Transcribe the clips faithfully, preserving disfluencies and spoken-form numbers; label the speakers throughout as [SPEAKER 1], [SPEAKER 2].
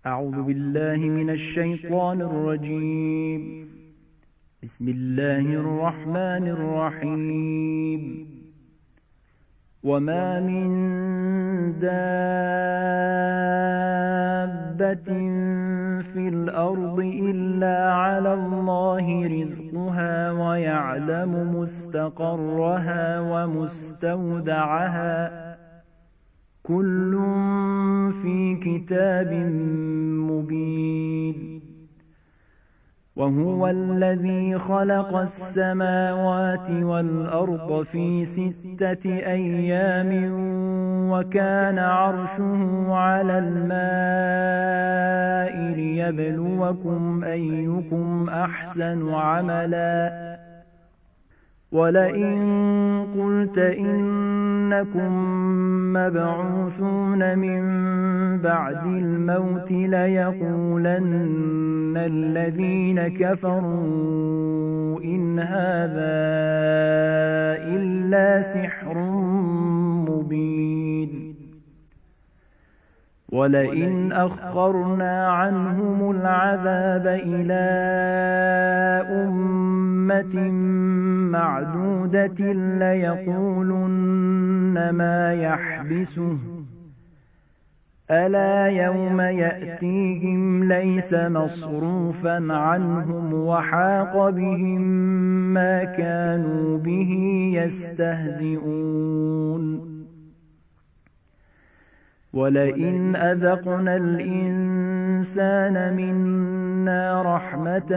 [SPEAKER 1] أعوذ بالله من الشيطان الرجيم. بسم الله الرحمن الرحيم. وما من دابة في الأرض إلا على الله رزقها ويعلم مستقرها ومستودعها كل في كتاب مبين. وهو الذي خلق السماوات والأرض في ستة أيام وكان عرشه على الماء ليبلوكم أيكم أحسن عملا. ولئن قلت إنكم مبعوثون من بعد الموت ليقولن الذين كفروا إن هذا إلا سحر مبين. ولئن أخرنا عنهم العذاب إلى أمة معدودة ليقولن ما يحبسه ألا يوم يأتيهم ليس مصروفا عنهم وحاق بهم ما كانوا به يستهزئون. ولئن أذقنا الإنسان منا رحمة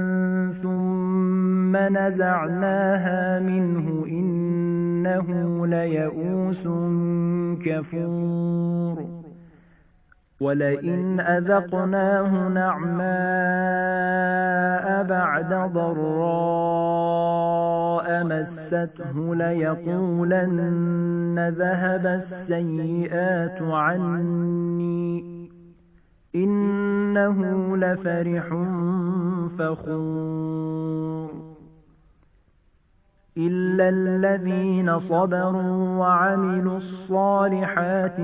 [SPEAKER 1] ثم نزعناها منه إنه ليئوس كفور. ولئن أذقناه نعماء بعد ضراء مسته ليقولن ذهب السيئات عني إنه لفرح فخور. إلا الذين صبروا وعملوا الصالحات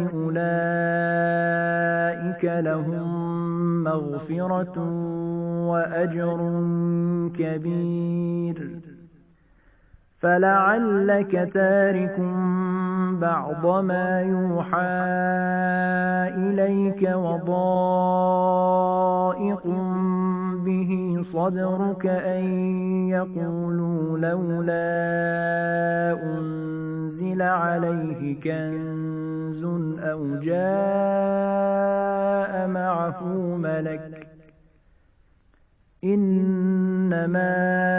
[SPEAKER 1] أولئك لهم مغفرة وأجر كبير. فلعلك تارك بعض ما يوحى إليك وضائق به صدرك أن يقولوا لولا أنزل عليه كنز أو جاء معه ملك إنما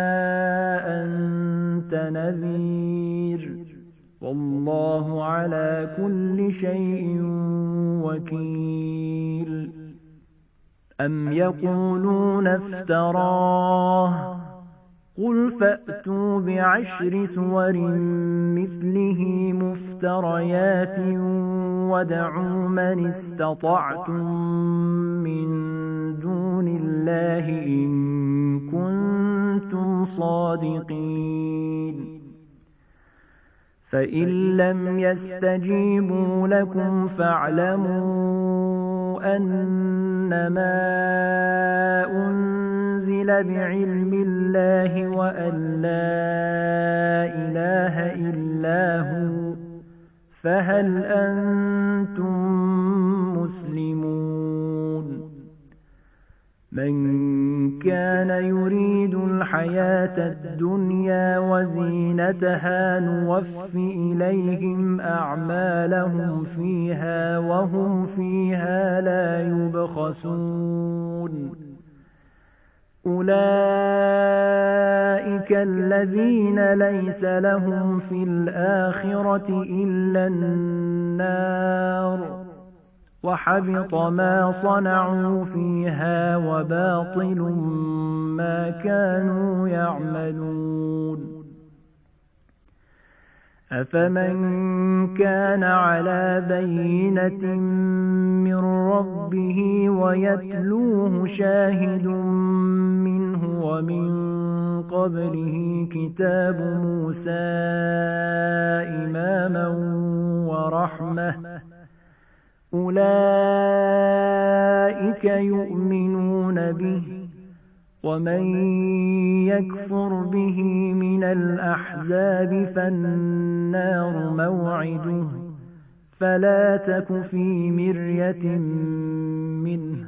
[SPEAKER 1] أنت نذير والله على كل شيء وكيل. أم يقولون افتراه قل فأتوا بعشر سور مثله مفتريات وادعوا من استطعتم من دون الله إن كنتم صادقين. فإن لم يستجيبوا لكم فاعلموا أنما أنزل بعلم الله وأن لا إله إلا هو فهل أنتم مسلمون. من كان يريد الحياة الدنيا وزينتها نوف إليهم أعمالهم فيها وهم فيها لا يبخسون. أولئك الذين ليس لهم في الآخرة إلا النار وحبط ما صنعوا فيها وباطل ما كانوا يعملون. أفمن كان على بينة من ربه ويتلوه شاهد منه ومن قبله كتاب موسى إماما ورحمة أولئك أولئك يؤمنون به ومن يكفر به من الأحزاب فالنار موعده فلا تك في مرية منه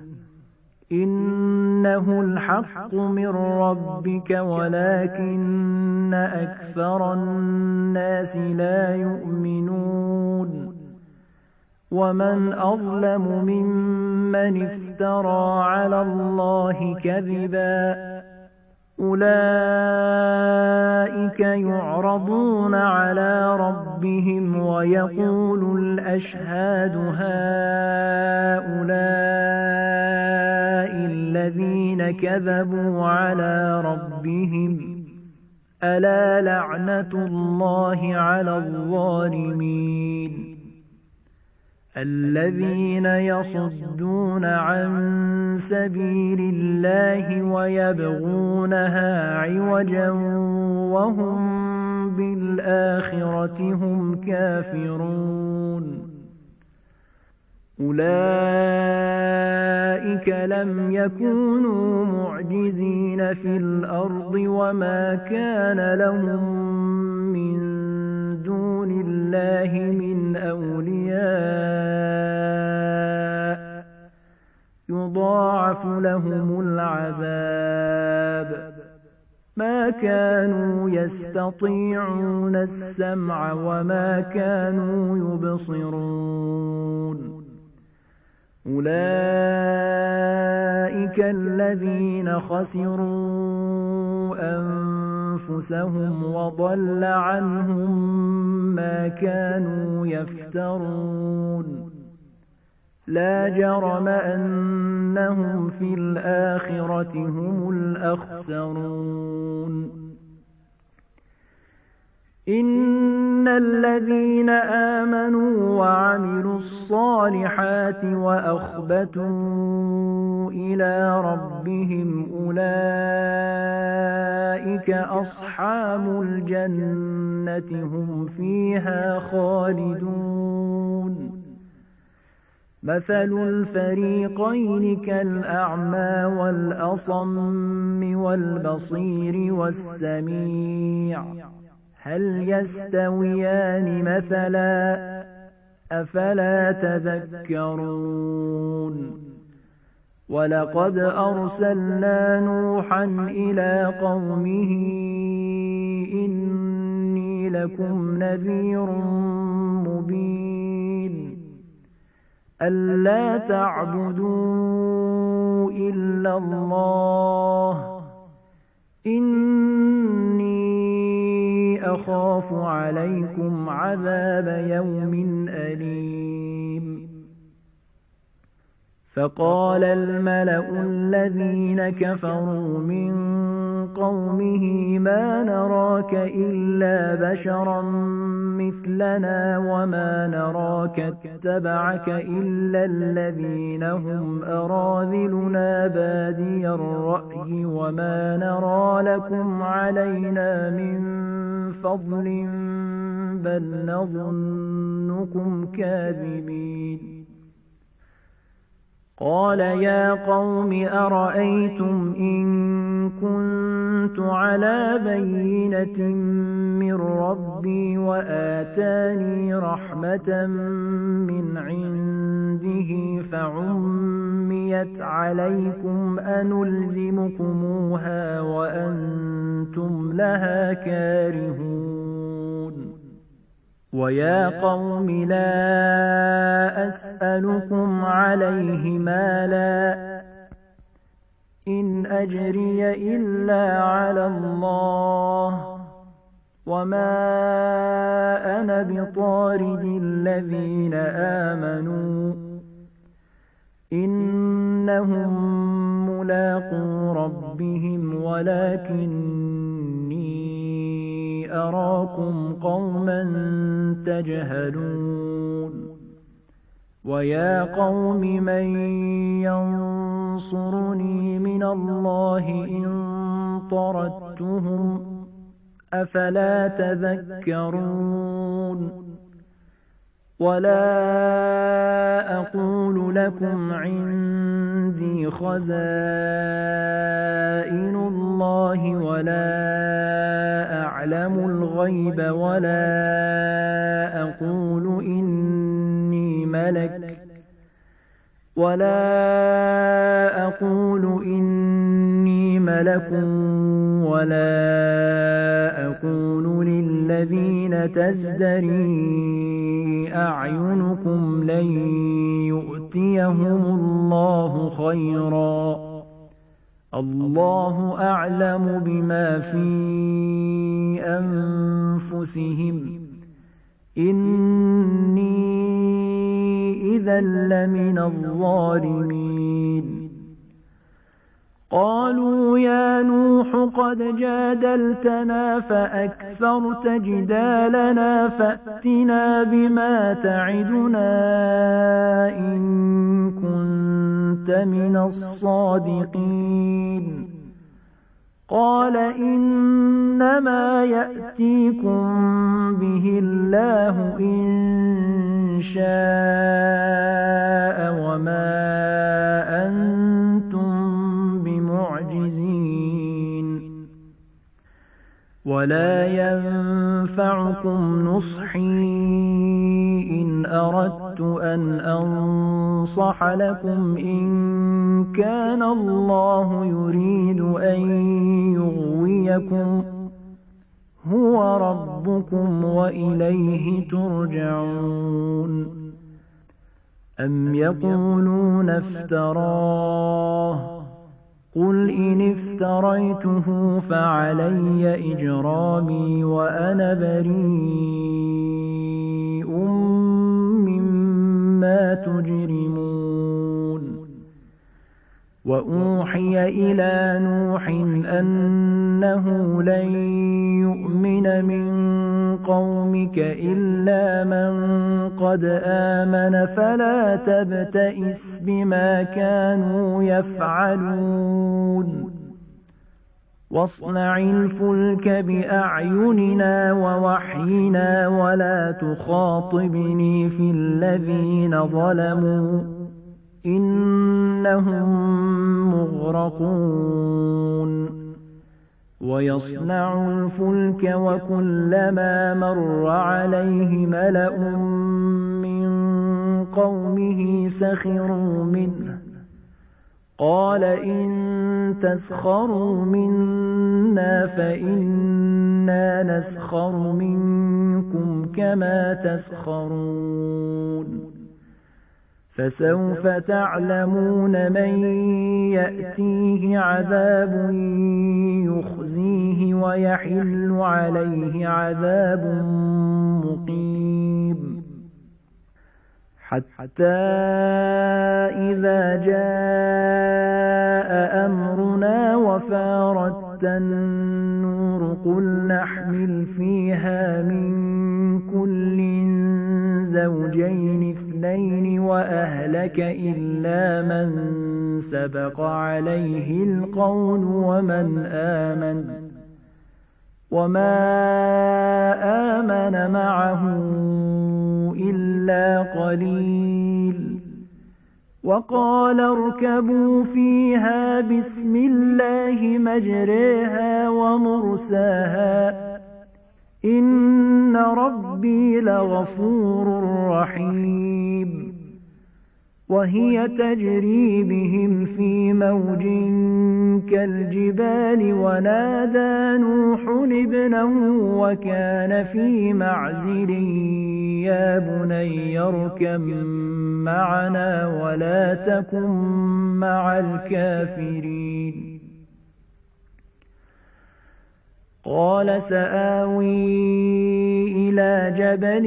[SPEAKER 1] إنه الحق من ربك ولكن أكثر الناس لا يؤمنون ومن أظلم ممن افترى على الله كذبا أولئك يعرضون على ربهم ويقول الأشهاد هؤلاء الذين كذبوا على ربهم ألا لعنة الله على الظالمين الذين يصدون عن سبيل الله ويبغونها عوجا وهم بالآخرة هم كافرون أولئك لم يكونوا معجزين في الأرض وما كان لهم من دون الله من أولياء يضاعف لهم العذاب ما كانوا يستطيعون السمع وما كانوا يبصرون أولئك الذين خسروا أنفسهم وضل عنهم ما كانوا يفترون لا جرم أنهم في الآخرة هم الأخسرون إن الذين آمنوا وعملوا الصالحات وأخبتوا إلى ربهم أولئك أصحاب الجنة هم فيها خالدون مثل الفريقين كالأعمى والأصم والبصير والسميع هل يستويان مثلا أفلا تذكرون ولقد أرسلنا نوحا إلى قومه إني لكم نذير مبين ألا تعبدوا إلا الله إني أخاف عليكم عذاب يوم أليم فقال الملأ الذين كفروا من قومه ما نراك إلا بشرا مثلنا وما نراك اتبعك إلا الذين هم أراذلنا بادي الرأي وما نرى لكم علينا من فضل بل نظنكم كاذبين قال يا قوم أرأيتم إن كنت على بينة من ربي وآتاني رحمة من عنده فعميت عليكم أنلزمكموها وأنتم لها كارهون ويا قوم لا أسألكم عليه مالا إن أجري إلا على الله وما أنا بطارد الذين آمنوا إنهم ملاقو ربهم ولكني أراكم قوما تجهلون ويا قوم من ينصرني من الله إن طردتهم أفلا تذكرون ولا أقول لكم عندي خزائن الله ولا أعلم الغيب ولا أقول إني ملك ولا أقول إني ملك ولا أقول للذين تزدري أعينكم لن يؤتيهم الله خيرا الله أعلم بما في أنفسهم إني إذا لمن الظالمين قالوا يا نوح قد جادلتنا فأكثرت جدالنا فأتنا بما تعدنا إن كنت من الصادقين قال إنما يأتيكم به الله إن شاء وما أنتم بمعجزين ولا ينفعكم نصحي إن أردت أن أنصح لكم إن كان الله يريد أن يغويكم هو ربكم وإليه ترجعون أم يقولون افتراه قل إن افتريته فعلي إجرامي وأنا بريء مما تجرمون وأوحي إلى نوح أنه لن يؤمن من قومك إلا من قد آمن فلا تبتئس بما كانوا يفعلون واصنع الفلك بأعيننا ووحينا ولا تخاطبني في الذين ظلموا إنهم مغرقون ويصنع الفلك وكلما مر عليه ملأ من قومه سخروا منه قال إن تسخروا منا فإنا نسخر منكم كما تسخرون فسوف تعلمون من يأتيه عذاب يخزيه ويحل عليه عذاب مقيم حتى إذا جاء أمرنا وفارت النور قل نحمل فيها من كل زوجين اثنين وأهلك إلا من سبق عليه القول ومن آمن وما آمن معه إلا قليل وقال اركبوا فيها بسم الله مجريها ومرساها إن ربي لغفور رحيم وهي تجري بهم في موج كالجبال ونادى نوح ابنه وكان في معزل يا بني اركب معنا ولا تكن مع الكافرين قال سآوي إلى جبل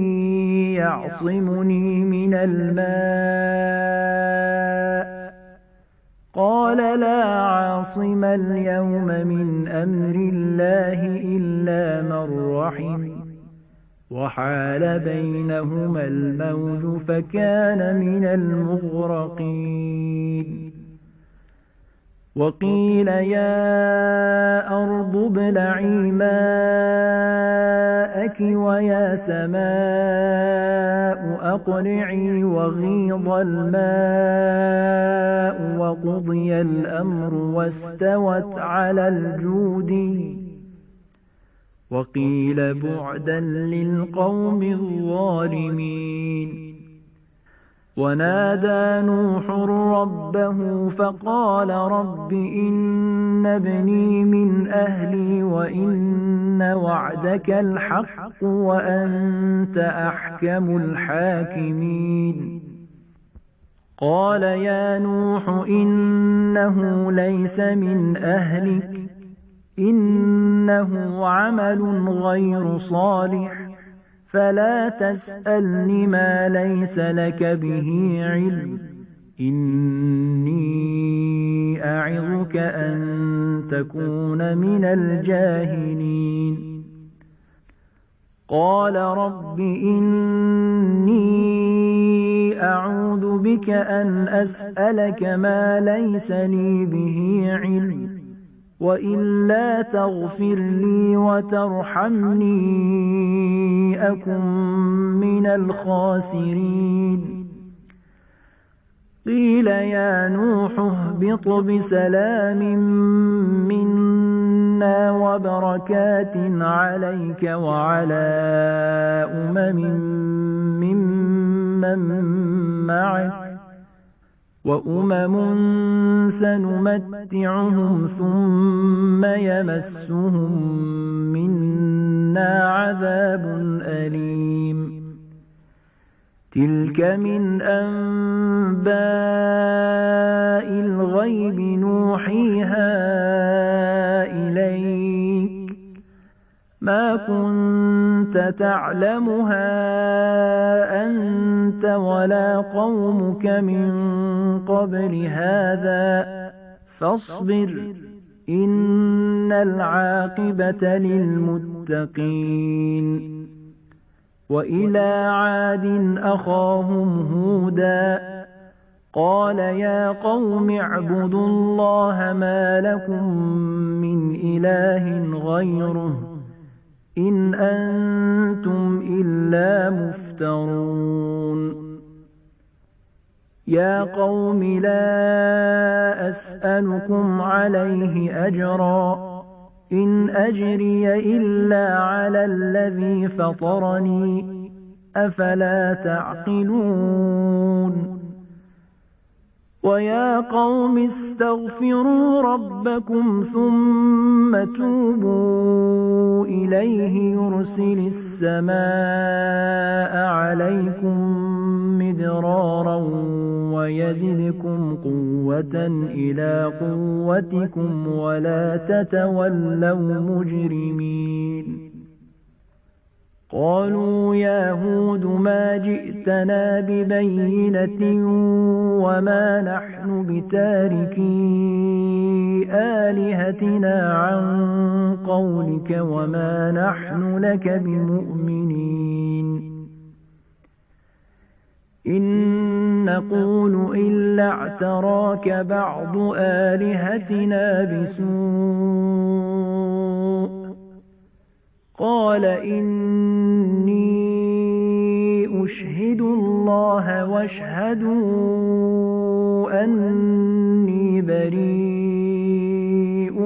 [SPEAKER 1] يعصمني من الماء قال لا عاصم اليوم من أمر الله إلا من رحم وحال بينهما الموج فكان من المغرقين وقيل يا أرض ابلعي ماءك ويا سماء أقلعي وغيض الماء وقضي الأمر واستوت على الجودي وقيل بعدا للقوم الظالمين. ونادى نوح ربه فقال رب إن ابني من أهلي وإن وعدك الحق وأنت أحكم الحاكمين. قال يا نوح إنه ليس من أهلك إنه عمل غير صالح فلا تسألني ما ليس لك به علم إني أعظك أن تكون من الجاهلين. قال رب إني أعوذ بك أن أسألك ما ليس لي به علم وإلا تغفر لي وترحمني أكن من الخاسرين. قيل يا نوح اهبط بسلام منا وبركات عليك وعلى أمم ممن معك وأمم سنمتعهم ثم يمسهم منا عذاب أليم. تلك من أنباء الغيب نوحيها إليك ما كنت تعلمها أنت ولا قومك من قبل هذا فاصبر إن العاقبة للمتقين. وإلى عاد أخاهم هودا قال يا قوم اعبدوا الله ما لكم من إله غيره إن أنتم إلا مفترون. يا قوم لا أسألكم عليه أجرا إن أجري إلا على الذي فطرني أفلا تعقلون. ويا قوم استغفروا ربكم ثم توبوا إليه يرسل السماء عليكم مدرارا ويزدكم قوة إلى قوتكم ولا تتولوا مجرمين. قالوا يا هود ما جئتنا ببينة وما نحن بتاركي آلهتنا عن قولك وما نحن لك بمؤمنين. إن نقول إلا اعتراك بعض آلهتنا بسوء قال إني أشهد الله واشهدوا أني بريء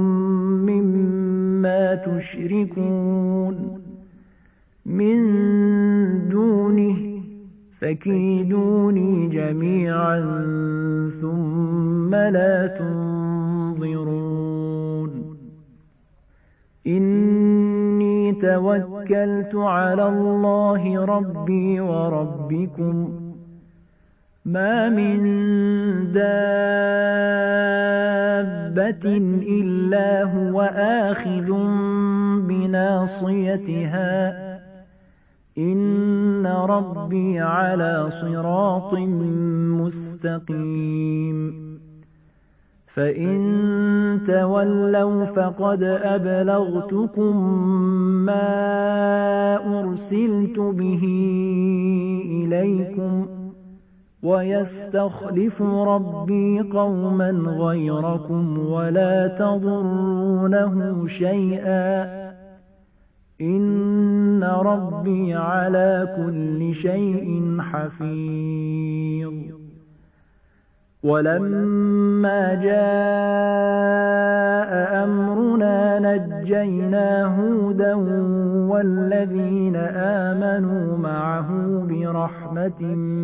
[SPEAKER 1] مما تشركون من دونه فكيدوني جميعا ثم لا تنظرون. إني توكلت على الله ربي وربكم ما من دابة إلا هو آخذ بناصيتها إن ربي على صراط مستقيم. فإن تولوا فقد أبلغتكم ما أرسلت به إليكم ويستخلف ربي قوما غيركم ولا تضرونه شيئا إن ربي على كل شيء حفيظ. ولما جاء أمرنا نجينا هودا والذين آمنوا معه برحمة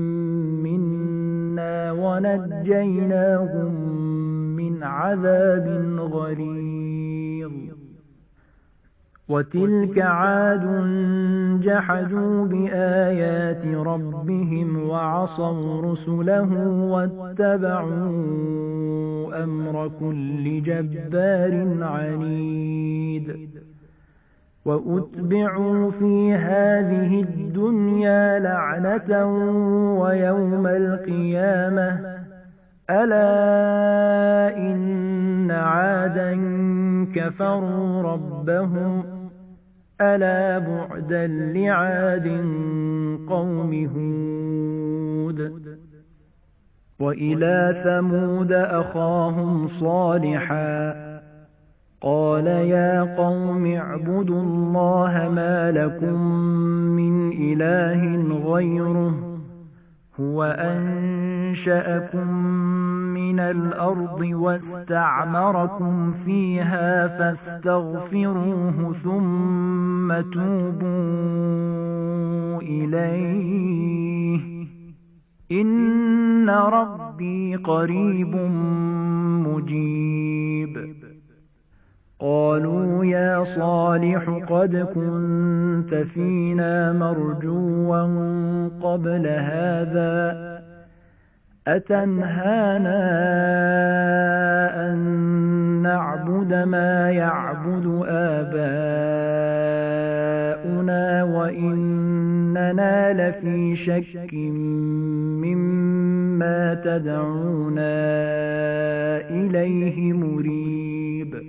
[SPEAKER 1] منا ونجيناهم من عذاب غليظ. وتلك عاد جحدوا بآيات ربهم وعصوا رسله واتبعوا أمر كل جبار عنيد. وأتبعوا في هذه الدنيا لعنة ويوم القيامة ألا إن عادا كفروا ربهم ألا بعدا لعاد قوم هود. وإلى ثمود أخاهم صالحا قال يا قوم اعبدوا الله ما لكم من إله غيره هو أنشأكم من الأرض واستعمركم فيها فاستغفروه ثم توبوا إليه إن ربي قريب مجيب. قالوا يا صالح قد كنت فينا مرجوا قبل هذا أتنهانا أن نعبد ما يعبد آباؤنا وإننا لفي شك مما تدعونا إليه مريب.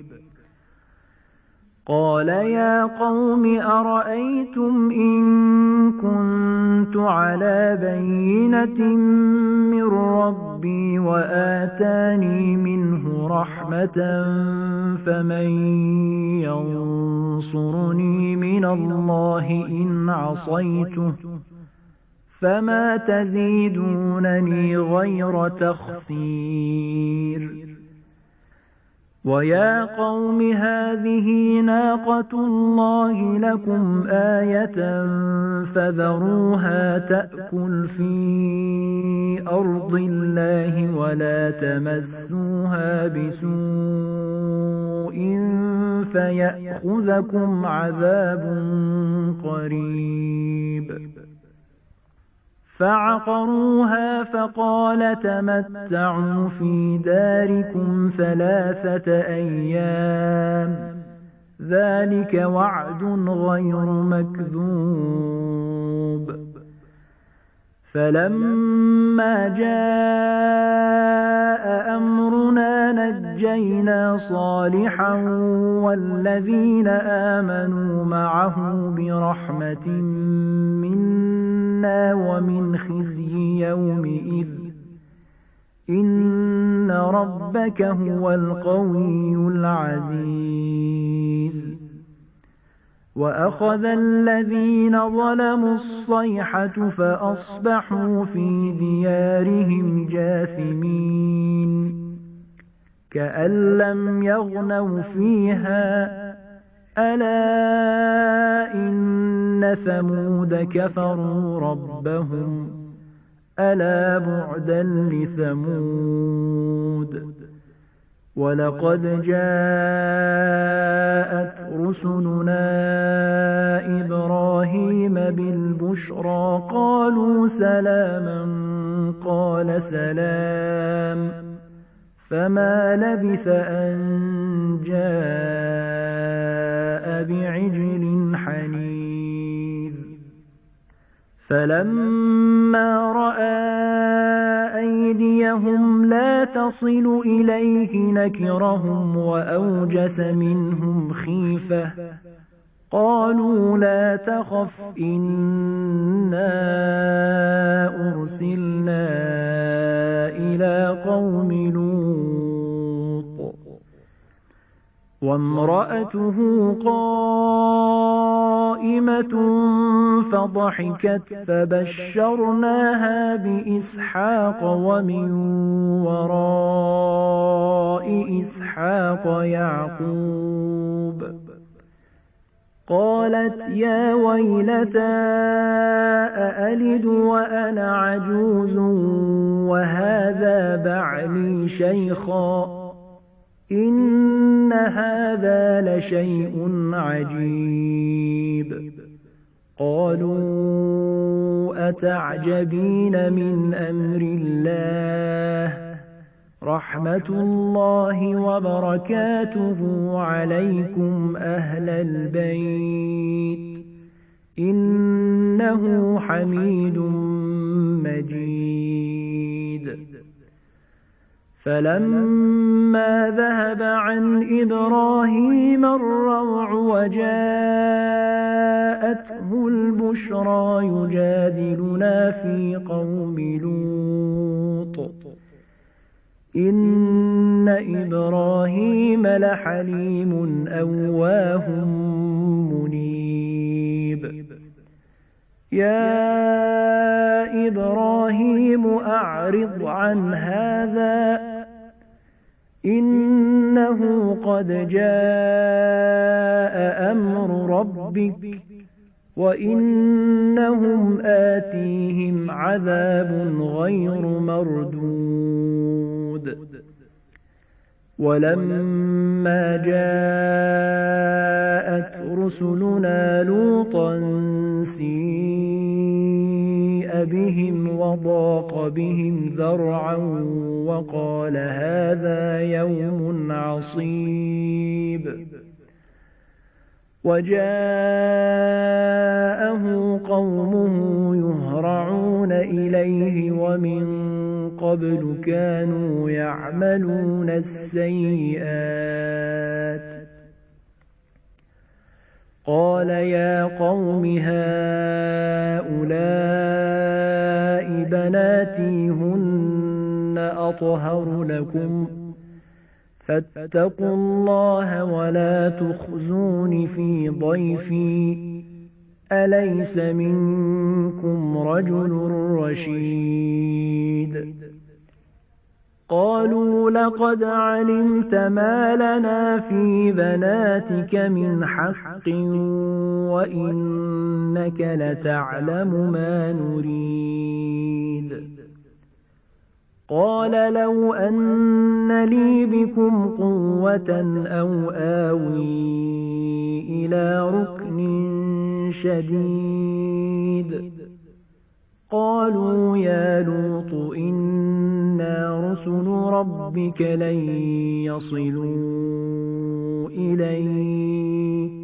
[SPEAKER 1] قال يا قوم أرأيتم إن كنت على بينة من ربي وآتاني منه رحمة فمن ينصرني من الله إن عصيته فما تزيدونني غير تخسير. ويا قوم هذه ناقة الله لكم آية فذروها تأكل في أرض الله ولا تمسوها بسوء فيأخذكم عذاب قريب. فعقروها فقال تمتعوا في داركم ثلاثة أيام ذلك وعد غير مكذوب. فلما جاء أمرنا نجينا صالحا والذين آمنوا معه برحمة منا ومن خزي يومئذ إن ربك هو القوي العزيز. وأخذ الذين ظلموا الصيحة فأصبحوا في ديارهم جاثمين كأن لم يغنوا فيها ألا إن ثمود كفروا ربهم ألا بعدا لثمود. ولقد جاءت رسلنا إبراهيم بالبشرى قالوا سلاما قال سلام فما لبث أن جاء بعجل حنيذ. فلما رأى أيديهم لا تصل إليه نكرهم وأوجس منهم خيفة قالوا لا تخف إنا أرسلنا إلى قوم لوط وامرأته قائمة فضحكت فبشرناها بإسحاق ومن وراء إسحاق يعقوب قالت يا ويلتى أألد وأنا عجوز وهذا بعلي شيخا إن هذا لشيء عجيب قالوا أتعجبين من أمر الله رحمة الله وبركاته عليكم أهل البيت إنه حميد مجيد فلما ذهب عن إبراهيم الروع وجاءته البشرى يجادلنا في قوم لوط إن إبراهيم لحليم أواه منيب يا إبراهيم أعرض عن هذا إنه قد جاء أمر ربك وإنهم آتيهم عذاب غير مردود ولما جاءت رسلنا لوطا سيء بهم وضاق بهم ذرعا وقال هذا يوم عصيب وجاءه قومه يهرعون إليه ومن قبل كانوا يعملون السيئات قال يا قوم هؤلاء بناتي هن أطهر لكم فاتقوا الله ولا تخزون في ضيفي أليس منكم رجل رشيد قالوا لقد علمت ما لنا في بناتك من حق وإنك لتعلم ما نريد قال لو أن لي بكم قوة أو آوي إلى ركن شديد قالوا يا لوط إنا رسل ربك لن يصلوا إليك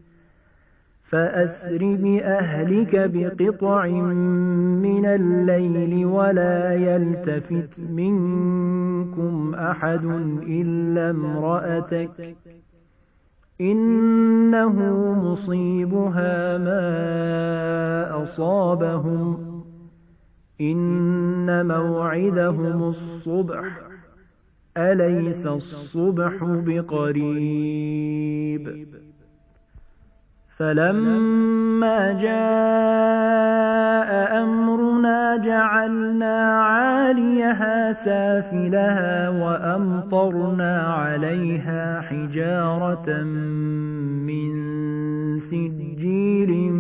[SPEAKER 1] فأسر بأهلك بقطع من الليل ولا يلتفت منكم أحد إلا امرأتك إنه مصيبها ما أصابهم إن موعدهم الصبح أليس الصبح بقريب فلما جاء أمرنا جعلنا عاليها سافلها وأمطرنا عليها حجارة من سجيل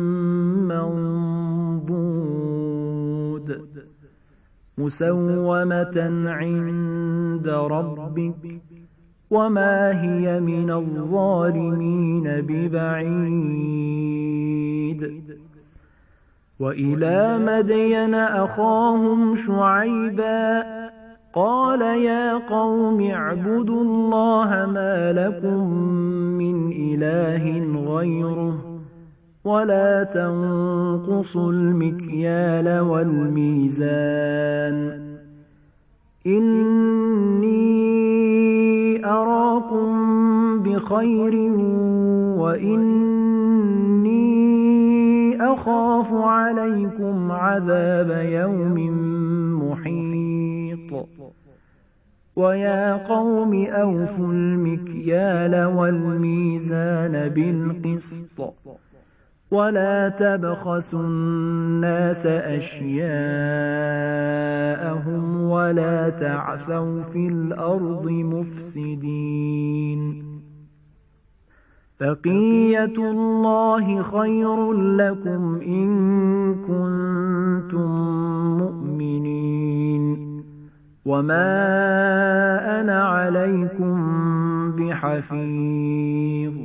[SPEAKER 1] منضود مسومة عند ربك وما هي من الظالمين ببعيد وإلى مدين أخاهم شعيبا قال يا قوم اعبدوا الله ما لكم من إله غيره ولا تنقصوا المكيال والميزان إني أراكم بخير وإني عذاب يوم محيط ويا قوم أوفوا المكيال والميزان بالقسط ولا تبخسوا الناس أشياءهم ولا تعثوا في الأرض مفسدين بقية الله خير لكم إن كنتم مؤمنين وما أنا عليكم بحفيظ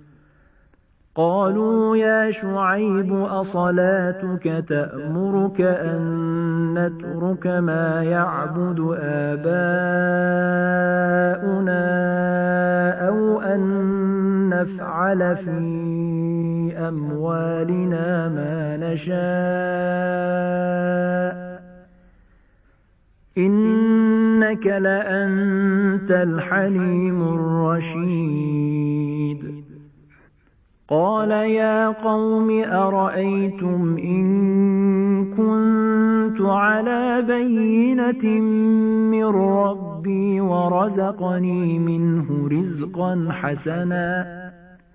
[SPEAKER 1] قالوا يا شعيب أصلاتك تأمرك أن نترك ما يعبد آباؤنا أو أن نفعل في أموالنا ما نشاء إنك لأنت الحليم الرشيد قال يا قوم أرأيتم إن كنت على بينة من ربي ورزقني منه رزقا حسنا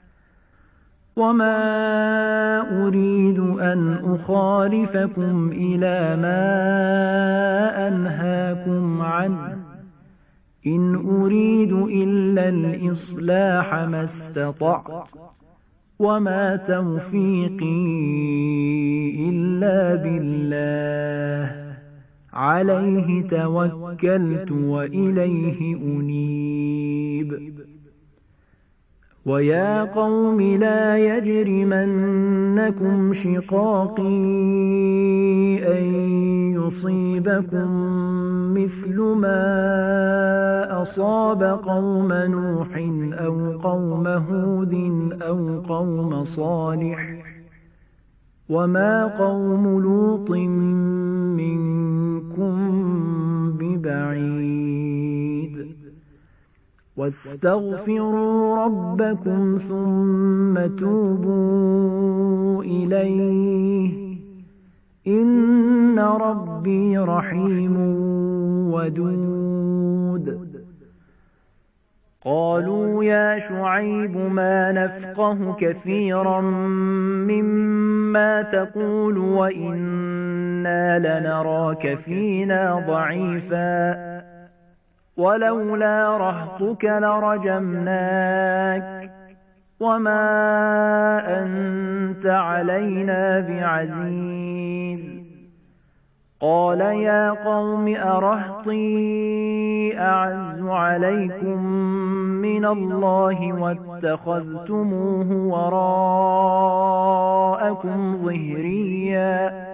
[SPEAKER 1] وما أريد أن أخالفكم إلى ما أنهاكم عنه إن أريد إلا الإصلاح ما استطعت وما توفيقي إلا بالله عليه توكلت وإليه أنيب ويا قوم لا يجرمنكم شقاقي أن يصيبكم مثل ما أصاب قوم نوح أو قوم هود أو قوم صالح وما قوم لوط منكم ببعيد واستغفروا ربكم ثم توبوا إليه إن ربي رحيم ودود قالوا يا شعيب ما نفقه كثيرا مما تقول وإنا لنراك فينا ضعيفا ولولا رهطك لرجمناك وما أنت علينا بعزيز قال يا قوم أرهطي أعز عليكم من الله واتخذتموه وراءكم ظهريا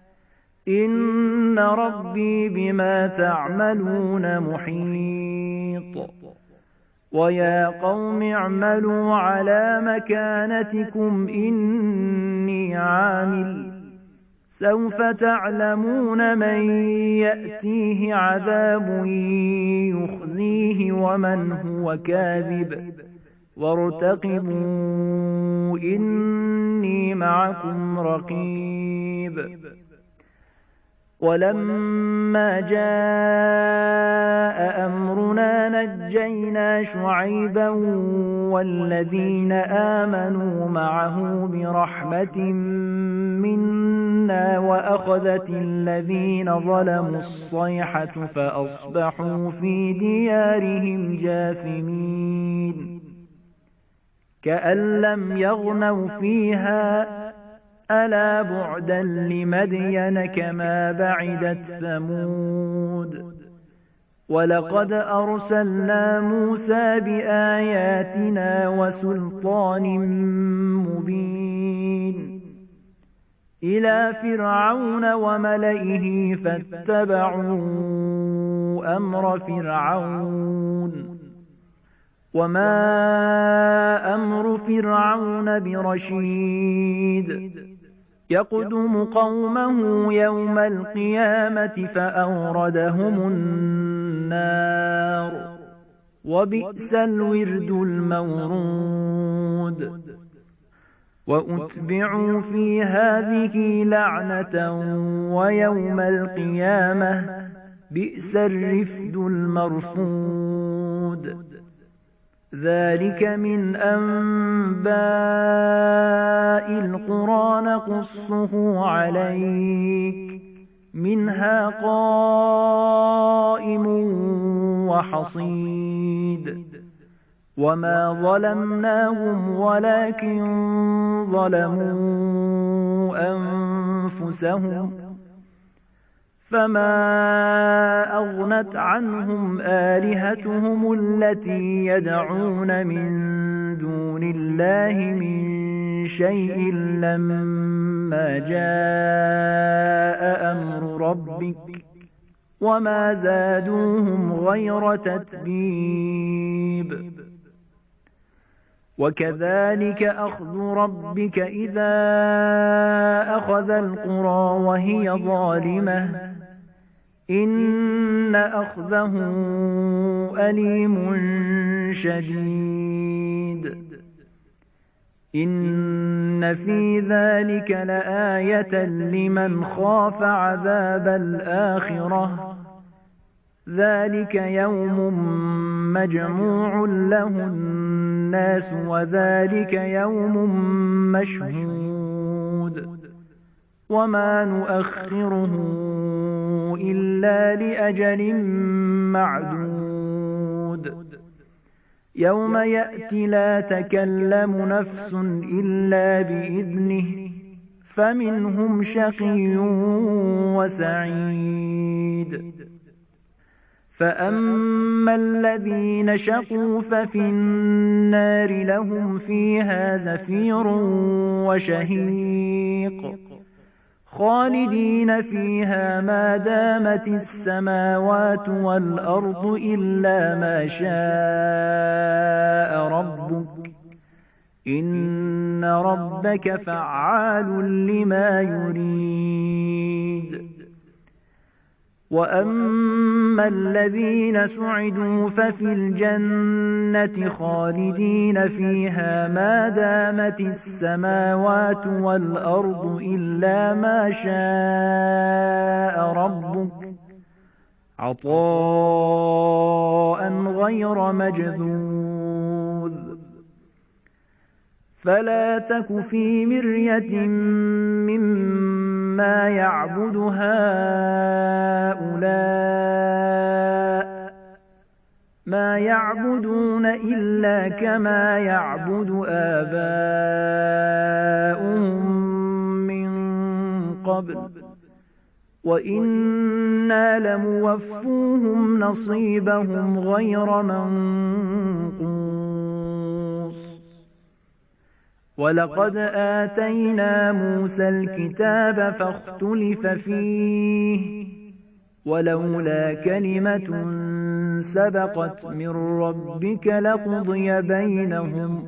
[SPEAKER 1] إن ربي بما تعملون محيط ويا قوم اعملوا على مكانتكم إني عامل سوف تعلمون من يأتيه عذاب يخزيه ومن هو كاذب وارتقبوا إني معكم رقيب ولما جاء أمرنا نجينا شعيبا والذين آمنوا معه برحمة منا وأخذت الذين ظلموا الصيحة فأصبحوا في ديارهم جاثمين كأن لم يغنوا فيها ألا بعدا لمدين كما بعدت ثمود ولقد أرسلنا موسى بآياتنا وسلطان مبين إلى فرعون وملئه فاتبعوا أمر فرعون وما أمر فرعون برشيد يقدم قومه يوم القيامة فأوردهم النار وبئس الورد المورود وأتبعوا في هذه لعنة ويوم القيامة بئس الرفد المرفود. ذلك من أنباء القرى نقصه عليك منها قائم وحصيد. وما ظلمناهم ولكن ظلموا أنفسهم فما أغنت عنهم آلهتهم التي يدعون من دون الله من شيء لما جاء أمر ربك وما زادوهم غير تتبيب. وكذلك أخذ ربك إذا أخذ القرى وهي ظالمة إن أخذه أليم شديد. إن في ذلك لآية لمن خاف عذاب الآخرة ذلك يوم مجموع له الناس وذلك يوم مشهود وما نؤخره إلا لأجل معدود. يوم يأتي لا تكلم نفس إلا بإذنه فمنهم شقي وسعيد. فأما الذين شقوا ففي النار لهم فيها زفير وشهيق خالدين فيها ما دامت السماوات والأرض إلا ما شاء ربك إن ربك فعال لما يريد. وأما الذين سعدوا ففي الجنة خالدين فيها ما دامت السماوات والأرض إلا ما شاء ربك عطاء غير مجذوذ. فلا تك في مرية مما يعبد هؤلاء ما يعبدون إلا كما يعبد آباؤهم من قبل وإنا لموفوهم نصيبهم غير منقوص. ولقد آتينا موسى الكتاب فاختلف فيه ولولا كلمة سبقت من ربك لقضي بينهم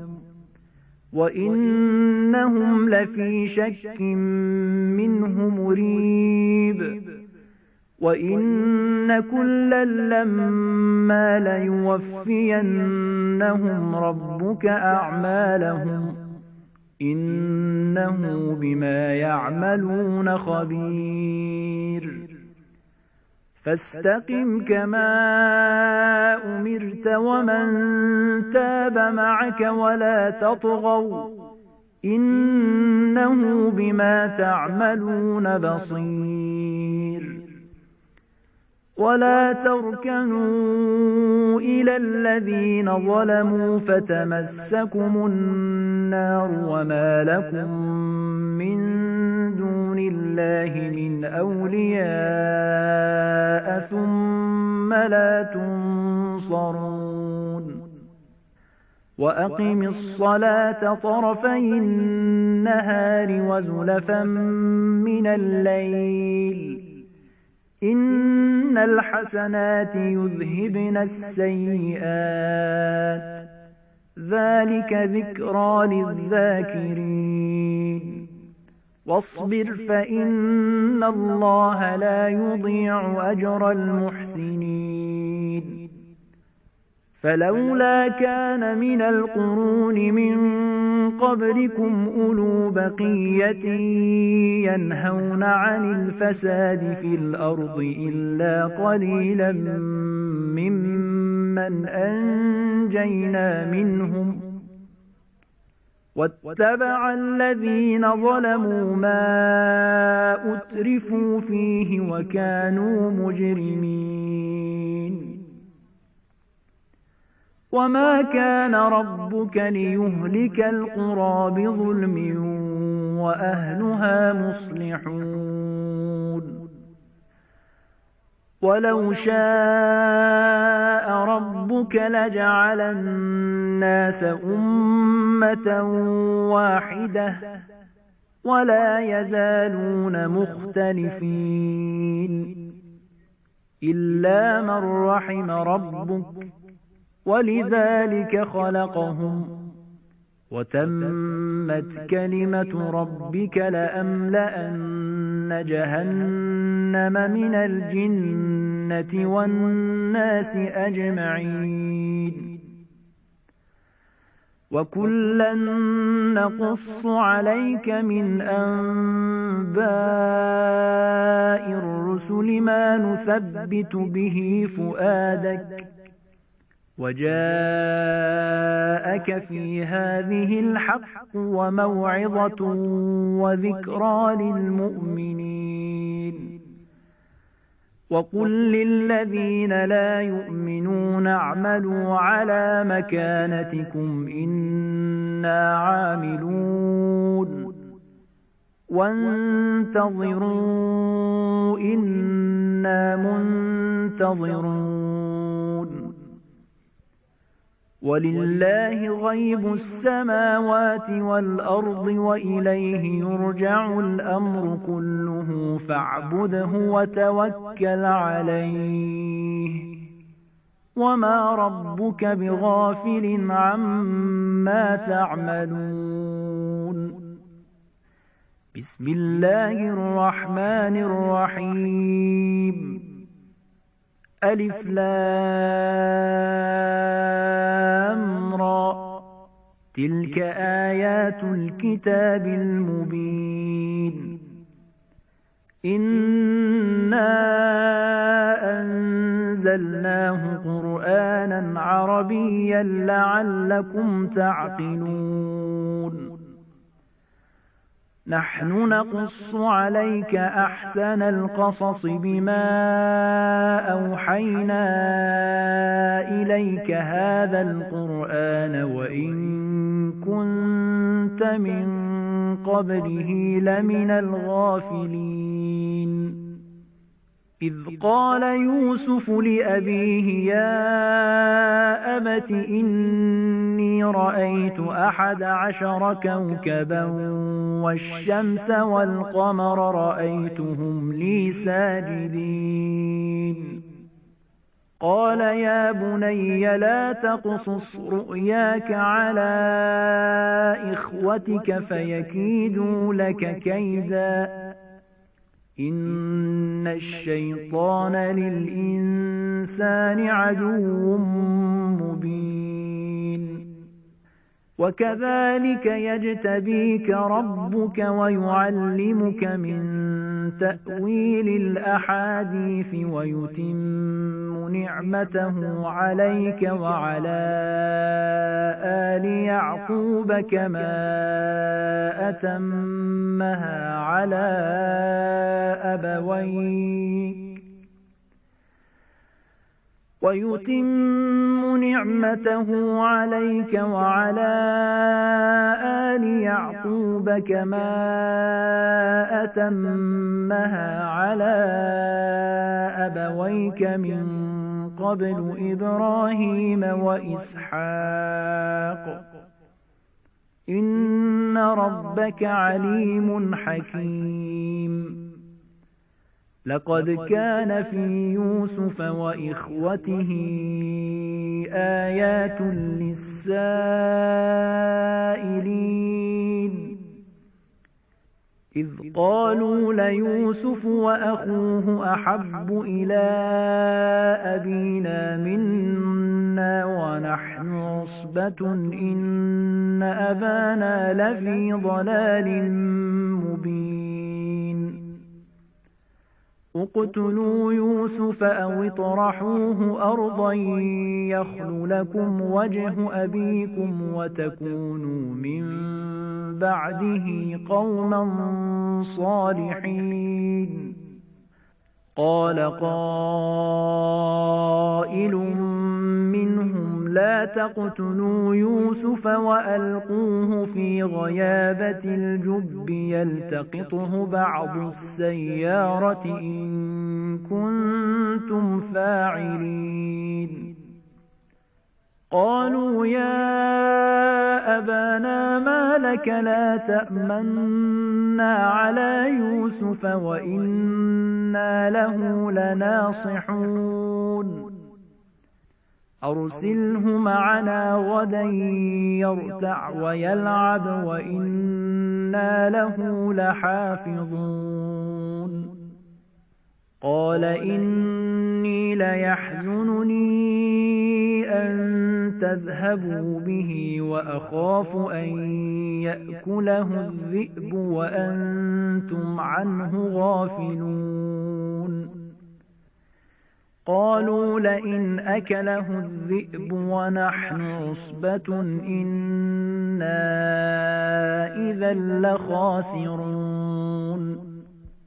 [SPEAKER 1] وإنهم لفي شك منه مريب. وإن كلا لما ليوفينهم ربك أعمالهم إنه بما يعملون خبير. فاستقم كما أمرت ومن تاب معك ولا تطغوا إنه بما تعملون بصير. ولا تركنوا إلى الذين ظلموا فتمسكم النار وما لكم من دون الله من أولياء ثم لا تنصرون. وأقم الصلاة طرفي النهار وزلفا من الليل إن الحسنات يذهبن السيئات ذلك ذكرى للذاكرين. واصبر فإن الله لا يضيع أجر المحسنين. فلولا كان من القرون من قبلكم أولو بقية ينهون عن الفساد في الأرض إلا قليلا ممن أنجينا منهم واتبع الذين ظلموا ما أترفوا فيه وكانوا مجرمين وما كان ربك ليهلك القرى بظلم وأهلها مصلحون ولو شاء ربك لجعل الناس أمة واحدة ولا يزالون مختلفين إلا من رحم ربك ولذلك خلقهم وتمت كلمة ربك لأملأن جهنم من الجنة والناس أجمعين وكلا نقص عليك من أنباء الرسل ما نثبت به فؤادك وجاءك في هذه الحق وموعظة وذكرى للمؤمنين وقل للذين لا يؤمنون اعملوا على مكانتكم إنا عاملون وانتظروا إنا منتظرون ولله غيب السماوات والأرض وإليه يرجع الأمر كله فاعبده وتوكل عليه وما ربك بغافل عما تعملون بسم الله الرحمن الرحيم ألف لام را تلك آيات الكتاب المبين إنا أنزلناه قرآنا عربيا لعلكم تعقلون نحن نقص عليك أحسن القصص بما أوحينا إليك هذا القرآن وإن كنت من قبله لمن الغافلين إذ قال يوسف لأبيه يا أبت إني رأيت أحد عشر كوكبا والشمس والقمر رأيتهم لي ساجدين قال يا بني لا تقصص رؤياك على إخوتك فيكيدوا لك كيدا إن الشيطان للإنسان عدو مبين وكذلك يجتبيك ربك ويعلمك من تأويل الأحاديث ويتم نعمته عليك وعلى آل يعقوب كما أتمها على أبويك ويتم نعمته عليك وعلى آل يعقوب كما أتمها على أبويك من قبل إبراهيم وإسحاق إن ربك عليم حكيم لقد كان في يوسف وإخوته آيات للسائلين إذ قالوا ليوسف وأخوه أحب إلى أبينا منا ونحن ونحن عصبة إن أبانا لفي ضلال مبين اقتلوا يوسف أو اطرحوه أرضا يخل لكم وجه أبيكم وتكونوا من بعده قوما صالحين. قال قائل منهم لا تقتلوا يوسف وألقوه في غيابة الجب يلتقطه بعض السيارة إن كنتم فاعلين. قالوا يا أبانا ما لك لا تأمنا على يوسف وإنا له لناصحون أرسله معنا غدا يرتع ويلعب وإنا له لحافظون. قال إني ليحزنني أن تذهبوا به وأخاف أن يأكله الذئب وأنتم عنه غافلون. قالوا لئن أكله الذئب ونحن عصبة إنا إذا لخاسرون.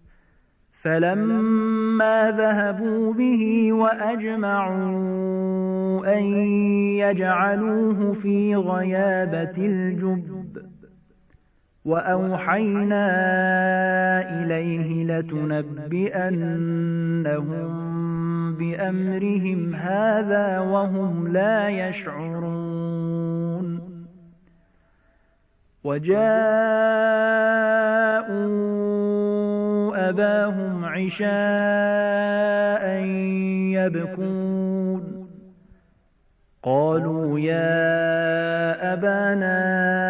[SPEAKER 1] فلما ذهبوا به وأجمعوا أن يجعلوه في غيابة الجب وأوحينا إليه لتنبئنهم بأمرهم هذا وهم لا يشعرون. وجاءوا أباهم عشاء يبكون. قالوا يا أبانا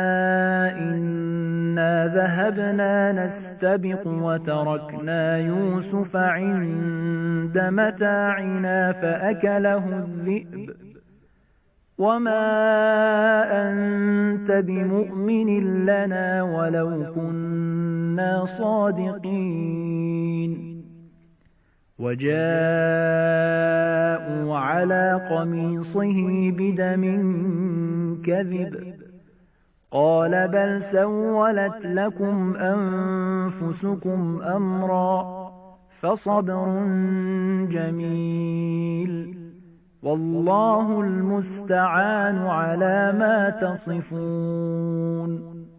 [SPEAKER 1] إنا ذهبنا نستبق وتركنا يوسف عند متاعنا فأكله الذئب وما أنت بمؤمن لنا ولو كنا صادقين. وجاءوا على قميصه بدم كذب قال بل سولت لكم أنفسكم أمرا فصبر جميل والله المستعان على ما تصفون.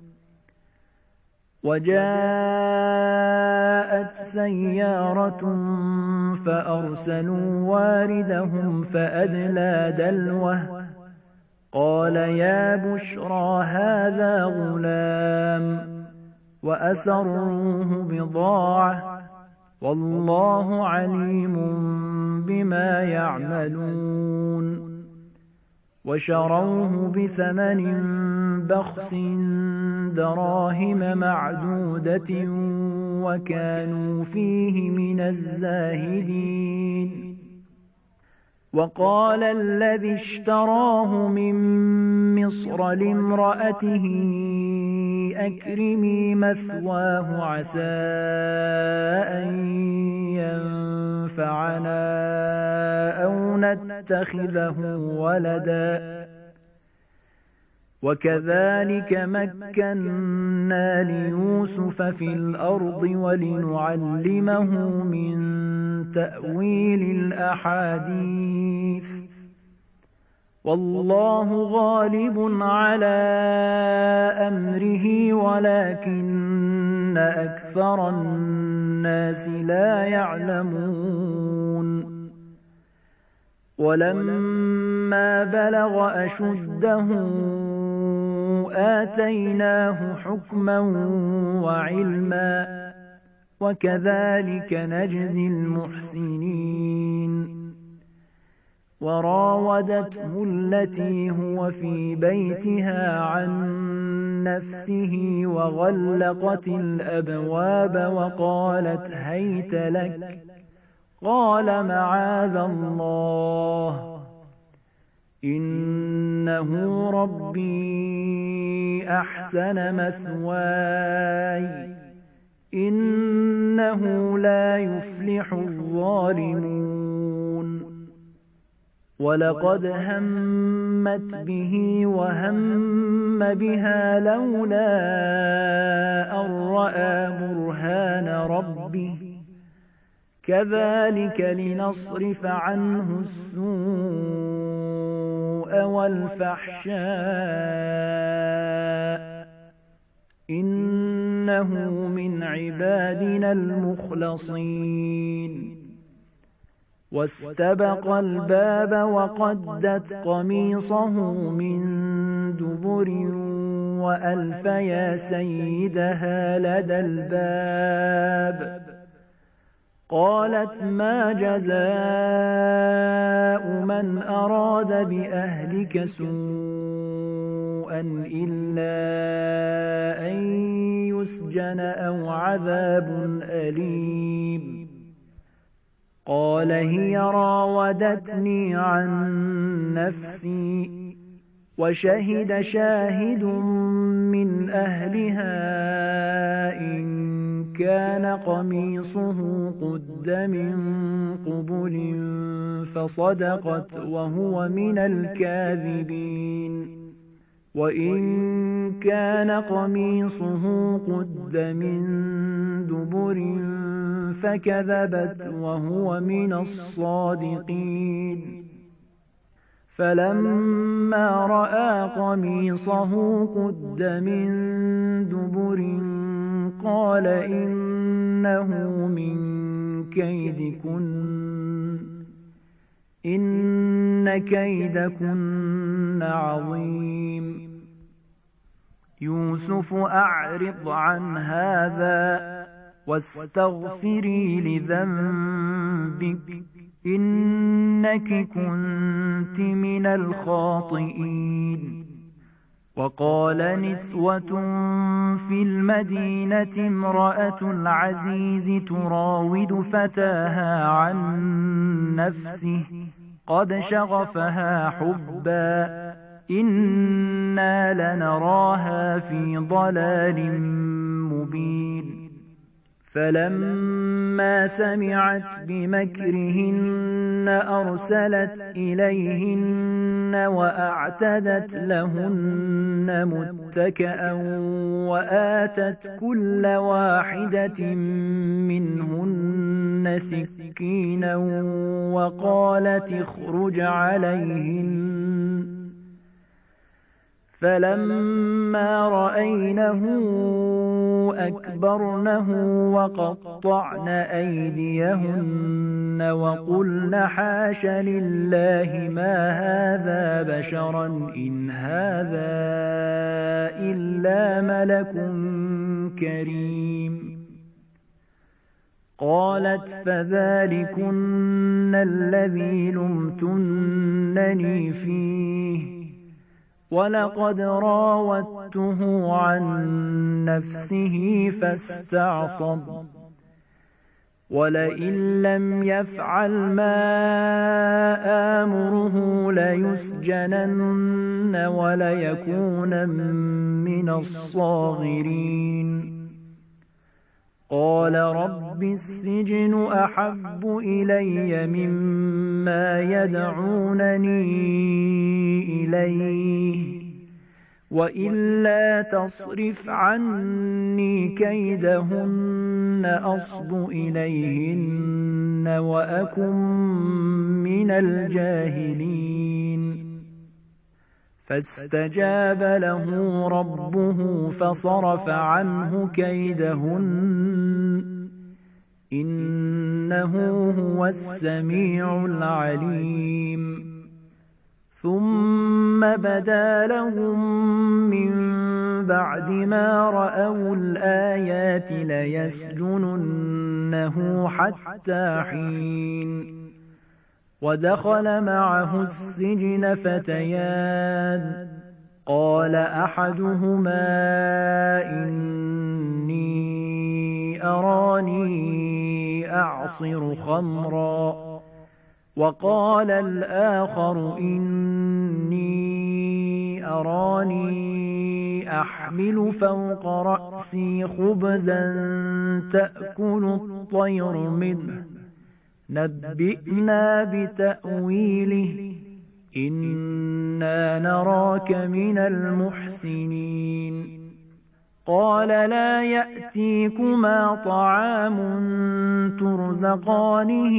[SPEAKER 1] وجاءت سيارة فأرسلوا واردهم فأدلى دلوه قال يا بشرى هذا غلام وأسروه بضاعة والله عليم بما يعملون. وشروه بثمن بخس دراهم معدودة وكانوا فيه من الزاهدين. وقال الذي اشتراه من مصر لامرأته أكرمي مثواه عسى أن ينفعنا أو نتخذه ولدا وكذلك مكنا ليوسف في الأرض ولنعلمه من تأويل الأحاديث والله غالب على أمره ولكن أكثر الناس لا يعلمون. ولما بلغ أشده آتيناه حكما وعلما وكذلك نجزي المحسنين. وراودته التي هو في بيتها عن نفسه وغلقت الأبواب وقالت هيت لك قال معاذ الله إن إنه ربي أحسن مثواي إنه لا يفلح الظالمون ولقد همت به وهم بها لولا أن رأى برهان ربه كذلك لنصرف عنه السوء والفحشاء إنه من عبادنا المخلصين واستبق الباب وقدت قميصه من دبر وألف يا سيدها لدى الباب قالت ما جزاء من أراد بأهلك سوءا إلا أن يسجن أو عذاب أليم قال هي راودتني عن نفسي وشهد شاهد من أهلها إن كان قميصه قد من قبل فصدقت وهو من الكاذبين وإن كان قميصه قد من دبر فكذبت وهو من الصادقين فلما رأى قميصه قد من دبر قال إنه من كيدكن إن كيدكن عظيم يوسف أعرض عن هذا واستغفري لذنبك إنك كنت من الخاطئين وقال نسوة في المدينة امرأة العزيز تراود فتاها عن نفسه قد شغفها حبا إنا لنراها في ضلال مبين فلما سمعت بمكرهن أرسلت إليهن وأعتدت لهن متكئا وآتت كل واحدة منهن سكينا وقالت اخرج عليهن فلما رأينه أكبرنه وقطعن أيديهن وقلن حاش لله ما هذا بشرا إن هذا إلا ملك كريم قالت فذلكن الذي لمتنني فيه ولقد راودته عن نفسه فاستعصم ولئن لم يفعل ما آمره ليسجنن وليكون من الصاغرين قال رب السجن أحب إلي مما يدعونني إليه وإلا تصرف عني كيدهن أصب إليهن وأكن من الجاهلين فاستجاب له ربه فصرف عنه كيدهن إنه هو السميع العليم ثم بدا لهم من بعد ما رأوا الآيات ليسجننه حتى حين ودخل معه السجن فتيان قال أحدهما إني أراني أعصر خمرا وقال الآخر إني أراني أحمل فوق رأسي خبزا تأكل الطير منه نبئنا بتأويله إنا نراك من المحسنين قال لا يأتيكما طعام ترزقانه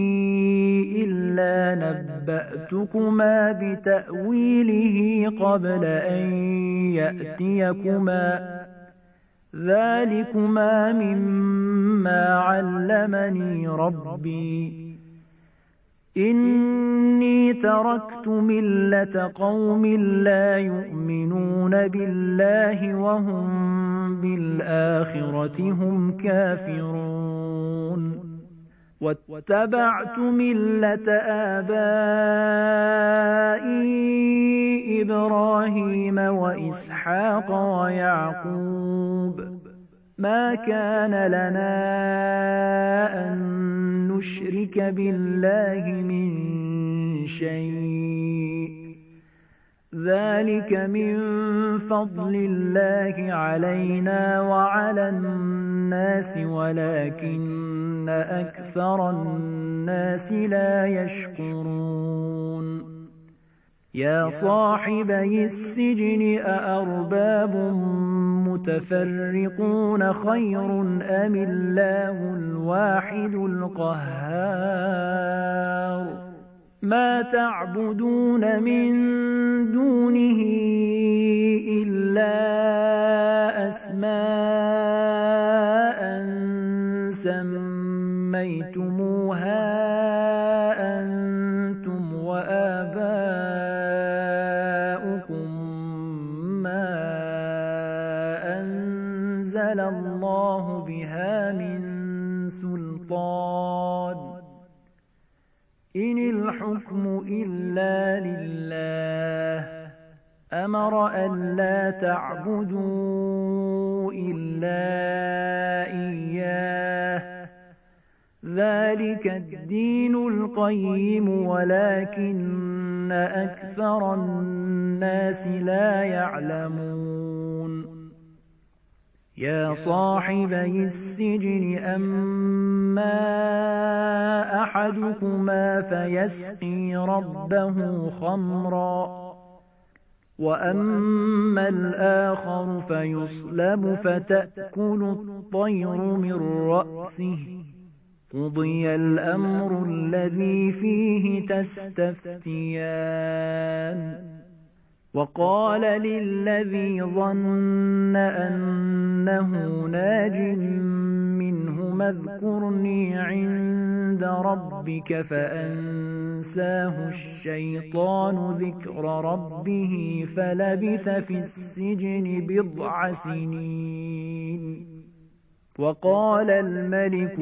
[SPEAKER 1] إلا نبأتكما بتأويله قبل أن يأتيكما ذلكما مما علمني ربي إني تركت ملة قوم لا يؤمنون بالله وهم بالآخرة هم كافرون واتبعت ملة آبائي إبراهيم وإسحاق ويعقوب ما كان لنا أن نشرك بالله من شيء ذلك من فضل الله علينا وعلى الناس ولكن أكثر الناس لا يشكرون يا صاحبي السجن أأرباب متفرقون خير أم الله الواحد القهار ما تعبدون من دونه إلا أسماء سميتموها أنتم وآباؤكم ما أنزل الله بها من سلطان إن الحكم إلا لله أمر ألا تعبدوا إلا إياه ذلك الدين القيم ولكن أكثر الناس لا يعلمون يا صاحبي السجن أما أحدكما فيسقي ربه خمرا وأما الآخر فيصلب فتأكل الطير من رأسه قضي الأمر الذي فيه تستفتيان وقال للذي ظن أنه ناج منهما اذكرني عند ربك فأنساه الشيطان ذكر ربه فلبث في السجن بضع سنين وقال الملك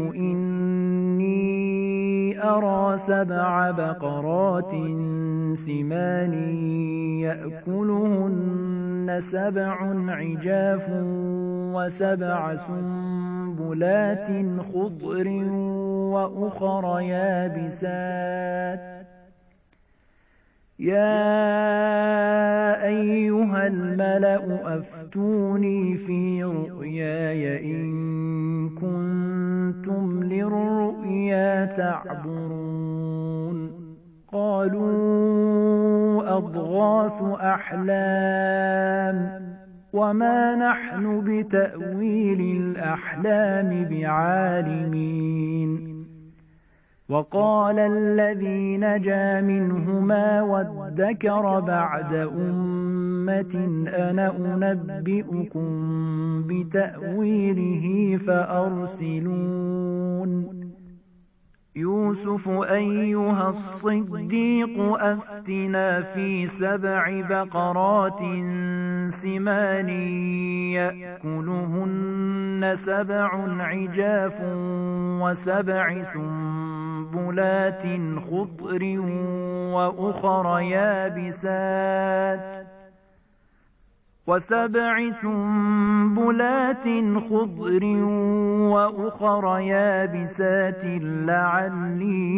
[SPEAKER 1] إني أرى سبع بقرات سمان يأكلهن سبع عجاف وسبع سنبلات خضر وأخر يابسات يا أيها الملأ أفتوني في رؤياي إن كنتم للرؤيا تعبرون قالوا أضغاث أحلام وما نحن بتأويل الأحلام بعالمين وقال الذي نجا منهما وادكر بعد أمة أنا أنبئكم بتأويله فأرسلون يوسف أيها الصديق أفتنا في سبع بقرات سمان يأكلهن سبع عجاف وسبع سنبلات خضر وأخر يابسات وسبع سنبلات خضر وأخر يابسات لعلي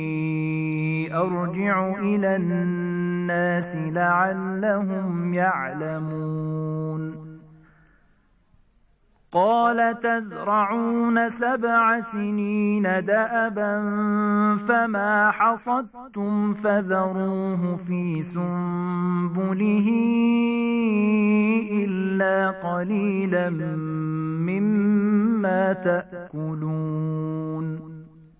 [SPEAKER 1] أرجع إلى الناس لعلهم يعلمون قال تزرعون سبع سنين دأبا فما حصدتم فذروه في سنبله إلا قليلا مما تأكلون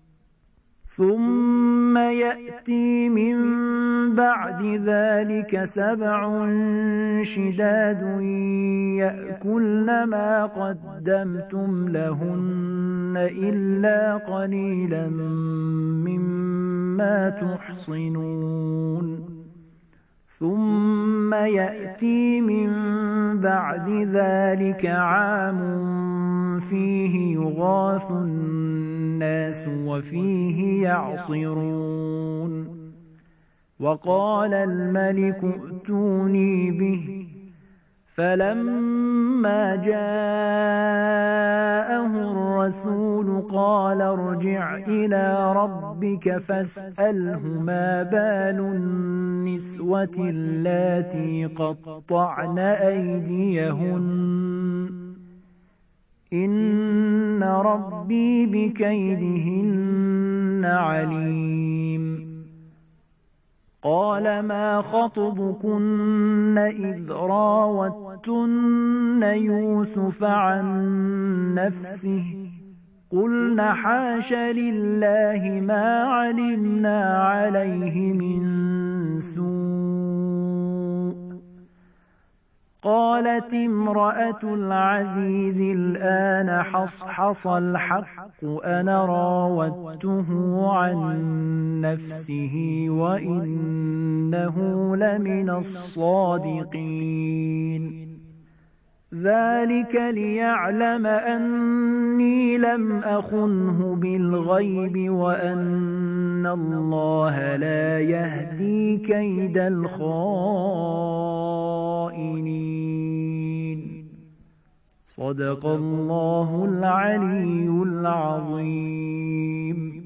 [SPEAKER 1] ثم يأتي من بعد ذلك سبع شداد يأكلن ما قدمتم لهن إلا قليلا مما تحصنون ثم يأتي من بعد ذلك عام فيه يغاث الناس وفيه يعصرون وقال الملك ائتوني به فلما جاءه الرسول قال ارجع إلى ربك فاسأله ما بال النسوة اللاتي قطعن أيديهن إن ربي بكيدهن عليم قال ما خطبكن إذ راوتن يوسف عن نفسه قلن حاش لله ما علمنا عليه من سوء قالت امرأة العزيز الآن حصحص الحق أنا راودته عن نفسه وإنه لمن الصادقين ذلك ليعلم أني لم أخنه بالغيب وأن الله لا يهدي كيد الخائنين صدق الله العلي العظيم.